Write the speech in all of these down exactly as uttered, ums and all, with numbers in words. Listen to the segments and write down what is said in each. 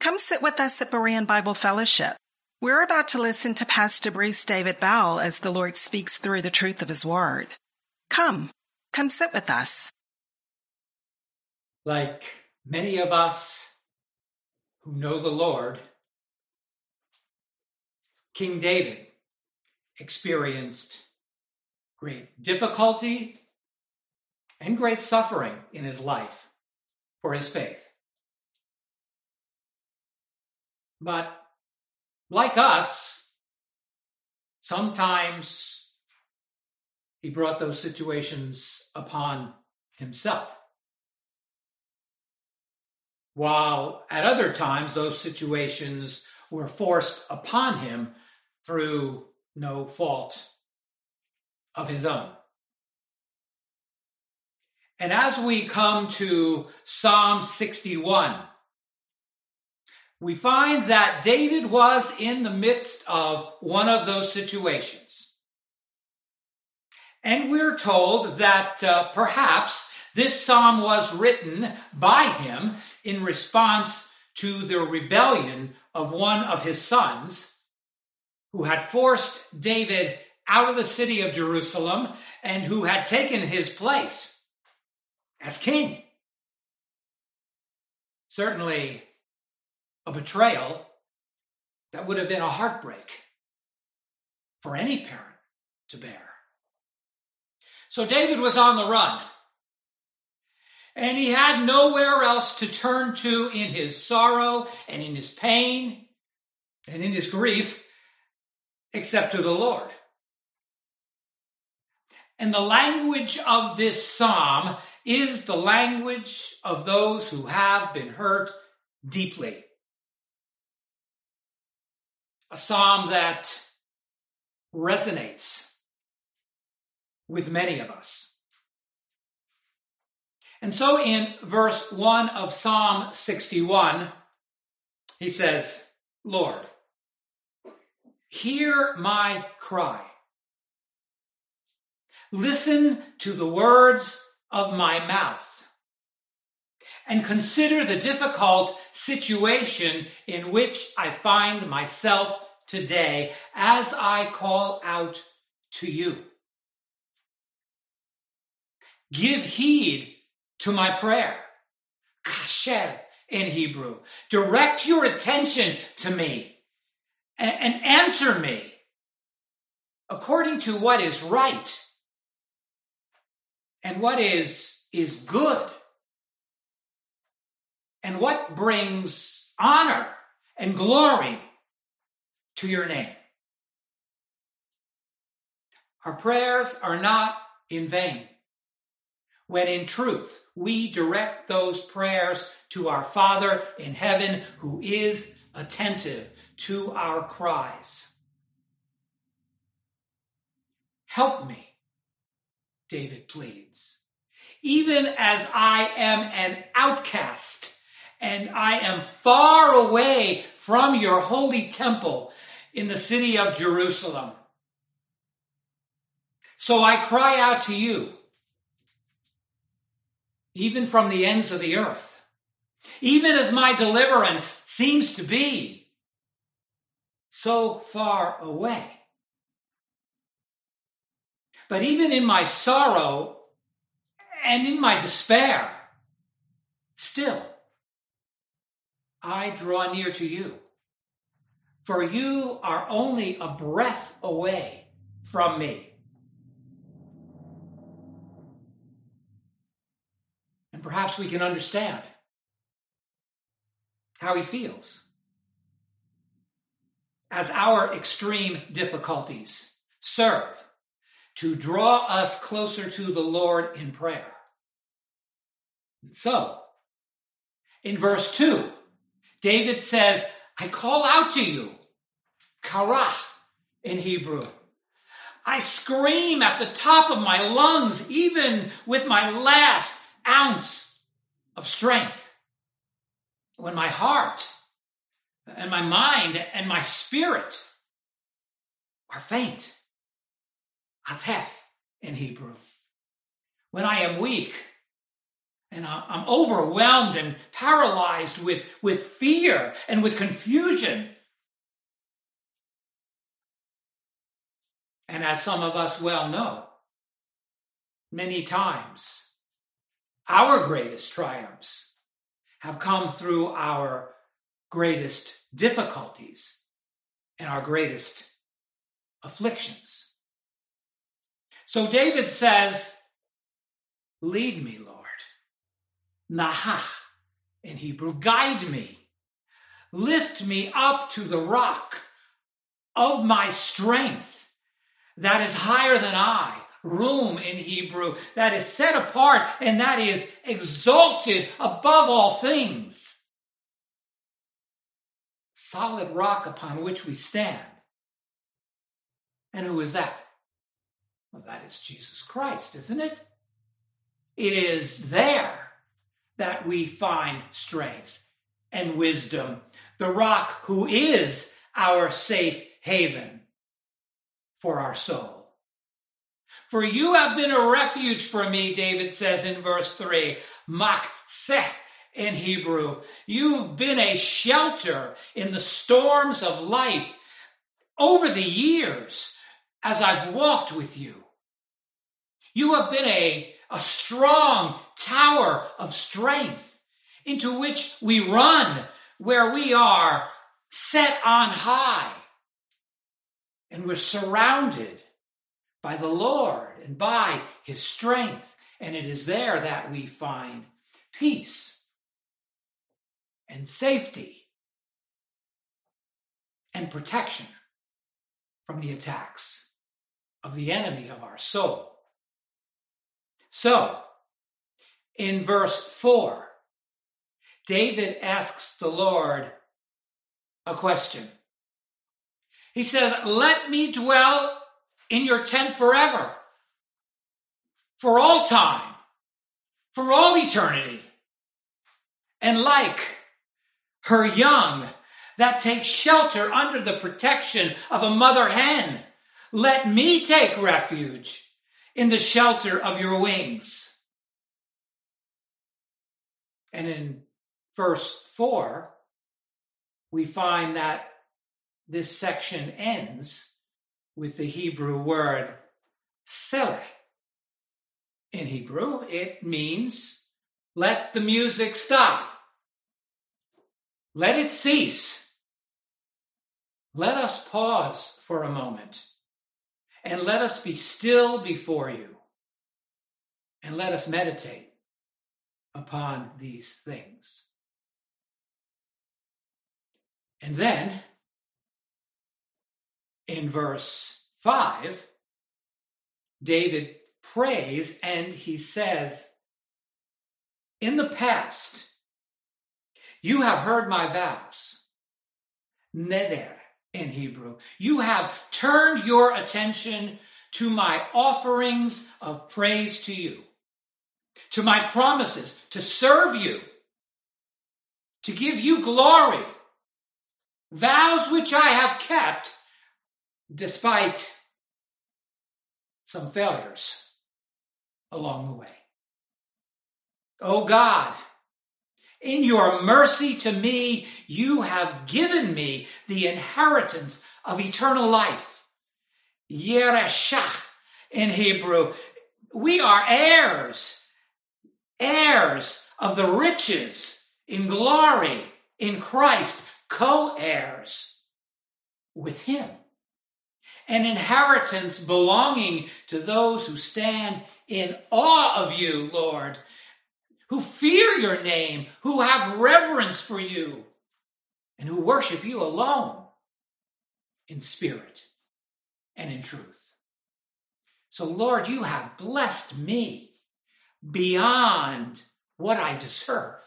Come sit with us at Berean Bible Fellowship. We're about to listen to Pastor Bruce David Bell as the Lord speaks through the truth of his word. Come, come sit with us. Like many of us who know the Lord, King David experienced great difficulty and great suffering in his life for his faith. But like us, sometimes he brought those situations upon himself, while at other times those situations were forced upon him through no fault of his own. And as we come to Psalm sixty-one, we find that David was in the midst of one of those situations. And we're told that uh, perhaps this psalm was written by him in response to the rebellion of one of his sons, who had forced David out of the city of Jerusalem and who had taken his place as king. Certainly a betrayal that would have been a heartbreak for any parent to bear. So David was on the run, and he had nowhere else to turn to in his sorrow and in his pain and in his grief except to the Lord. And the language of this psalm is the language of those who have been hurt deeply. A psalm that resonates with many of us. And so in verse one of Psalm sixty-one, he says, Lord, hear my cry. Listen to the words of my mouth, and consider the difficult situation in which I find myself today as I call out to you. Give heed to my prayer, kasher in Hebrew. Direct your attention to me and, and answer me according to what is right and what is, is good and what brings honor and glory to your name. Our prayers are not in vain, when in truth we direct those prayers to our Father in heaven, who is attentive to our cries. Help me, David pleads, even as I am an outcast and I am far away from your holy temple in the city of Jerusalem. So I cry out to you, even from the ends of the earth, even as my deliverance seems to be so far away. But even in my sorrow and in my despair, still, I draw near to you, for you are only a breath away from me. And perhaps we can understand how he feels as our extreme difficulties serve to draw us closer to the Lord in prayer. So, in verse two, David says, I call out to you, karah in Hebrew. I scream at the top of my lungs, even with my last ounce of strength, when my heart and my mind and my spirit are faint. Atef in Hebrew. When I am weak, And I'm overwhelmed and paralyzed with, with fear and with confusion. And as some of us well know, many times our greatest triumphs have come through our greatest difficulties and our greatest afflictions. So David says, lead me, Lord. Nahah in Hebrew, guide me. Lift me up to the rock of my strength that is higher than I. Room in Hebrew, that is set apart and that is exalted above all things. Solid rock upon which we stand. And who is that? Well, that is Jesus Christ, isn't it? It is there that we find strength and wisdom. The rock who is our safe haven for our soul. For you have been a refuge for me, David says in verse three. Makseh in Hebrew. You've been a shelter in the storms of life over the years as I've walked with you. You have been a, a strong tower of strength into which we run where we are set on high. And we're surrounded by the Lord and by his strength. And it is there that we find peace and safety and protection from the attacks of the enemy of our soul. So, in verse four, David asks the Lord a question. He says, let me dwell in your tent forever, for all time, for all eternity. And like her young that takes shelter under the protection of a mother hen, let me take refuge in the shelter of your wings. And in verse four, we find that this section ends with the Hebrew word seleh. In Hebrew, it means let the music stop. Let it cease. Let us pause for a moment and let us be still before you and let us meditate upon these things. And then, in verse five, David prays and he says, in the past, you have heard my vows, neder in Hebrew. You have turned your attention to my offerings of praise to you, to my promises to serve you, to give you glory, vows which I have kept despite some failures along the way. Oh God, in your mercy to me, you have given me the inheritance of eternal life. Yereshah in Hebrew. We are heirs, heirs of the riches in glory in Christ, co-heirs with him. An inheritance belonging to those who stand in awe of you, Lord, who fear your name, who have reverence for you, and who worship you alone in spirit and in truth. So, Lord, you have blessed me beyond what I deserve.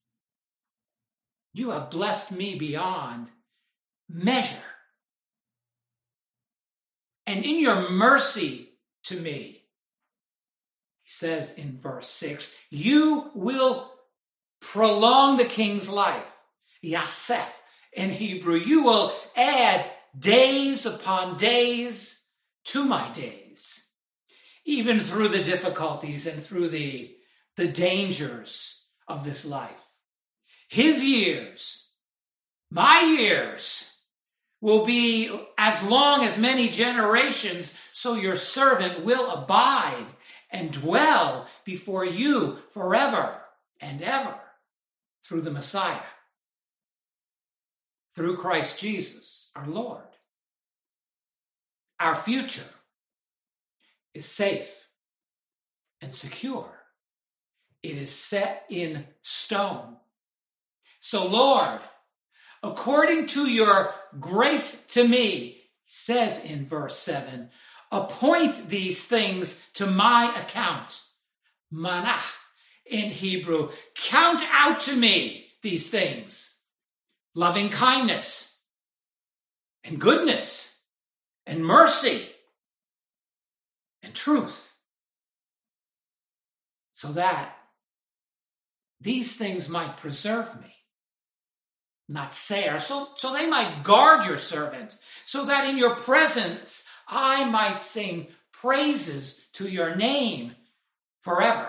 You have blessed me beyond measure. And in your mercy to me, he says in verse six, you will prolong the king's life. Yasef in Hebrew. You will add days upon days to my days. Even through the difficulties and through the the dangers of this life. His years, my years, will be as long as many generations, so your servant will abide and dwell before you forever and ever through the Messiah, through Christ Jesus, our Lord. Our future is safe and secure. It is set in stone. So, Lord, according to your grace to me, says in verse seven, appoint these things to my account. Manach in Hebrew. Count out to me these things. Loving kindness and goodness and mercy and truth. So that these things might preserve me. Not Sarah, so, so they might guard your servant, so that in your presence I might sing praises to your name forever.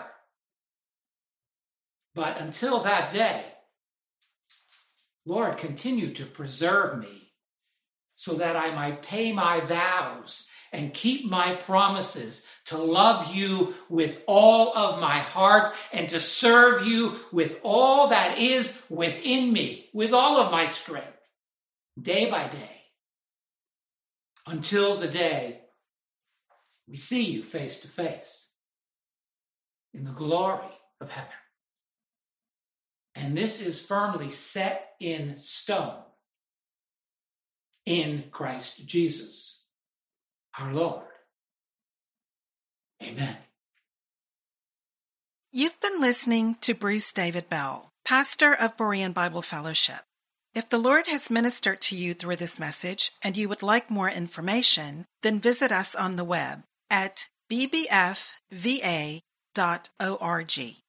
But until that day, Lord, continue to preserve me, so that I might pay my vows and keep my promises to love you with all of my heart and to serve you with all that is within me, with all of my strength, day by day, until the day we see you face to face in the glory of heaven. And this is firmly set in stone in Christ Jesus, our Lord. Amen. You've been listening to Bruce David Bell, pastor of Berean Bible Fellowship. If the Lord has ministered to you through this message and you would like more information, then visit us on the web at b b f v a dot org.